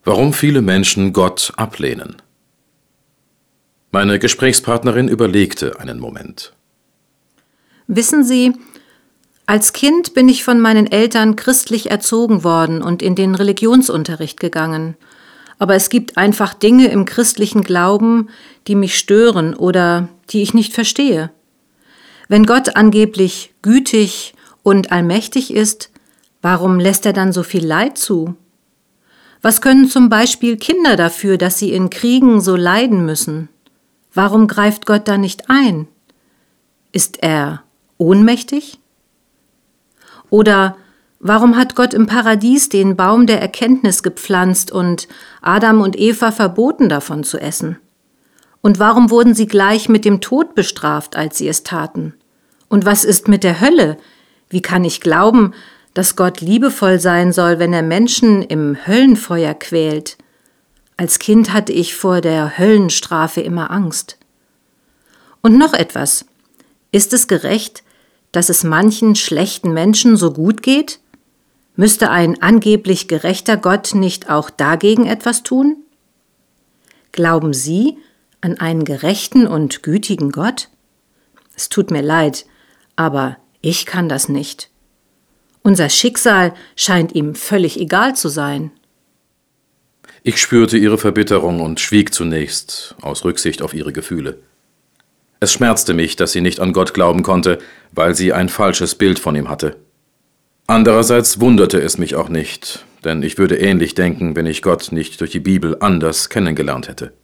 Warum viele Menschen Gott ablehnen. Meine Gesprächspartnerin überlegte einen Moment. Wissen Sie, als Kind bin ich von meinen Eltern christlich erzogen worden und in den Religionsunterricht gegangen. Aber es gibt einfach Dinge im christlichen Glauben, die mich stören oder die ich nicht verstehe. Wenn Gott angeblich gütig und allmächtig ist, warum lässt er dann so viel Leid zu? Was können zum Beispiel Kinder dafür, dass sie in Kriegen so leiden müssen? Warum greift Gott da nicht ein? Ist er ohnmächtig? Oder warum hat Gott im Paradies den Baum der Erkenntnis gepflanzt und Adam und Eva verboten, davon zu essen? Und warum wurden sie gleich mit dem Tod bestraft, als sie es taten? Und was ist mit der Hölle? Wie kann ich glauben, dass Gott liebevoll sein soll, wenn er Menschen im Höllenfeuer quält? Als Kind hatte ich vor der Höllenstrafe immer Angst. Und noch etwas. Ist es gerecht, dass es manchen schlechten Menschen so gut geht? Müsste ein angeblich gerechter Gott nicht auch dagegen etwas tun? Glauben Sie an einen gerechten und gütigen Gott? Es tut mir leid, aber ich kann das nicht. Unser Schicksal scheint ihm völlig egal zu sein. Ich spürte ihre Verbitterung und schwieg zunächst, aus Rücksicht auf ihre Gefühle. Es schmerzte mich, dass sie nicht an Gott glauben konnte, weil sie ein falsches Bild von ihm hatte. Andererseits wunderte es mich auch nicht, denn ich würde ähnlich denken, wenn ich Gott nicht durch die Bibel anders kennengelernt hätte.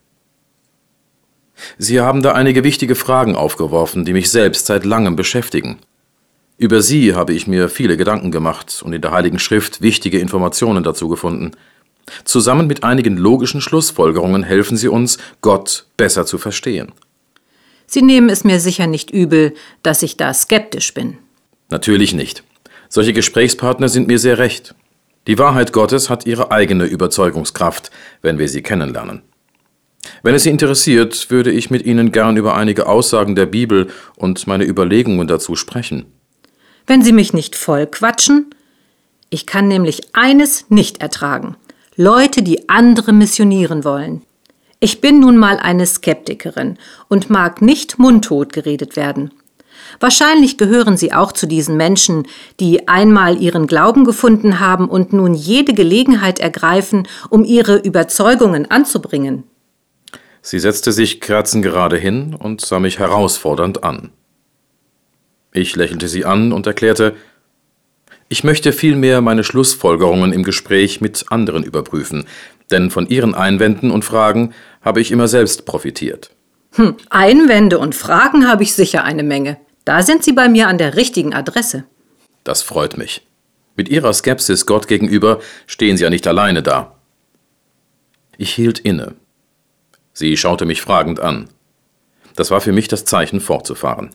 Sie haben da einige wichtige Fragen aufgeworfen, die mich selbst seit langem beschäftigen. Über sie habe ich mir viele Gedanken gemacht und in der Heiligen Schrift wichtige Informationen dazu gefunden. Zusammen mit einigen logischen Schlussfolgerungen helfen sie uns, Gott besser zu verstehen. Sie nehmen es mir sicher nicht übel, dass ich da skeptisch bin. Natürlich nicht. Solche Gesprächspartner sind mir sehr recht. Die Wahrheit Gottes hat ihre eigene Überzeugungskraft, wenn wir sie kennenlernen. Wenn es Sie interessiert, würde ich mit Ihnen gern über einige Aussagen der Bibel und meine Überlegungen dazu sprechen. Wenn Sie mich nicht voll quatschen? Ich kann nämlich eines nicht ertragen: Leute, die andere missionieren wollen. Ich bin nun mal eine Skeptikerin und mag nicht mundtot geredet werden. Wahrscheinlich gehören Sie auch zu diesen Menschen, die einmal ihren Glauben gefunden haben und nun jede Gelegenheit ergreifen, um ihre Überzeugungen anzubringen. Sie setzte sich kerzengerade hin und sah mich herausfordernd an. Ich lächelte sie an und erklärte, ich möchte vielmehr meine Schlussfolgerungen im Gespräch mit anderen überprüfen, denn von Ihren Einwänden und Fragen habe ich immer selbst profitiert. Einwände und Fragen habe ich sicher eine Menge. Da sind Sie bei mir an der richtigen Adresse. Das freut mich. Mit Ihrer Skepsis Gott gegenüber stehen Sie ja nicht alleine da. Ich hielt inne. Sie schaute mich fragend an. Das war für mich das Zeichen, fortzufahren.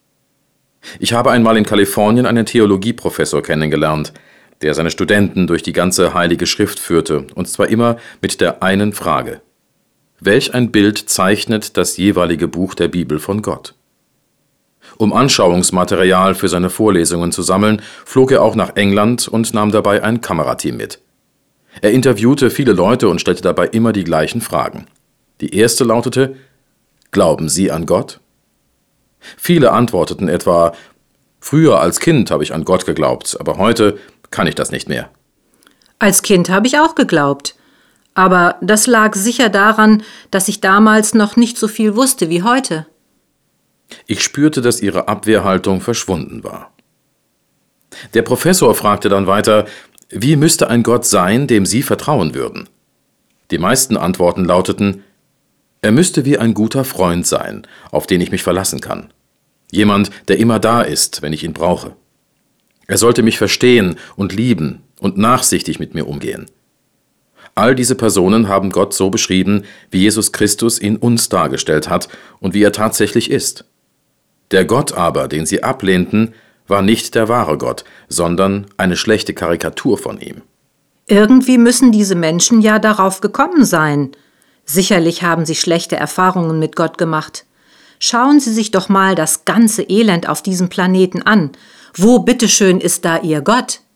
Ich habe einmal in Kalifornien einen Theologieprofessor kennengelernt, der seine Studenten durch die ganze Heilige Schrift führte, und zwar immer mit der einen Frage: Welch ein Bild zeichnet das jeweilige Buch der Bibel von Gott? Um Anschauungsmaterial für seine Vorlesungen zu sammeln, flog er auch nach England und nahm dabei ein Kamerateam mit. Er interviewte viele Leute und stellte dabei immer die gleichen Fragen. Die erste lautete: Glauben Sie an Gott? Viele antworteten etwa: Früher als Kind habe ich an Gott geglaubt, aber heute kann ich das nicht mehr. Als Kind habe ich auch geglaubt. Aber das lag sicher daran, dass ich damals noch nicht so viel wusste wie heute. Ich spürte, dass ihre Abwehrhaltung verschwunden war. Der Professor fragte dann weiter, wie müsste ein Gott sein, dem Sie vertrauen würden? Die meisten Antworten lauteten: Er müsste wie ein guter Freund sein, auf den ich mich verlassen kann. Jemand, der immer da ist, wenn ich ihn brauche. Er sollte mich verstehen und lieben und nachsichtig mit mir umgehen. All diese Personen haben Gott so beschrieben, wie Jesus Christus ihn uns dargestellt hat und wie er tatsächlich ist. Der Gott aber, den sie ablehnten, war nicht der wahre Gott, sondern eine schlechte Karikatur von ihm. Irgendwie müssen diese Menschen ja darauf gekommen sein. Sicherlich haben sie schlechte Erfahrungen mit Gott gemacht. Schauen Sie sich doch mal das ganze Elend auf diesem Planeten an. Wo bitteschön ist da Ihr Gott?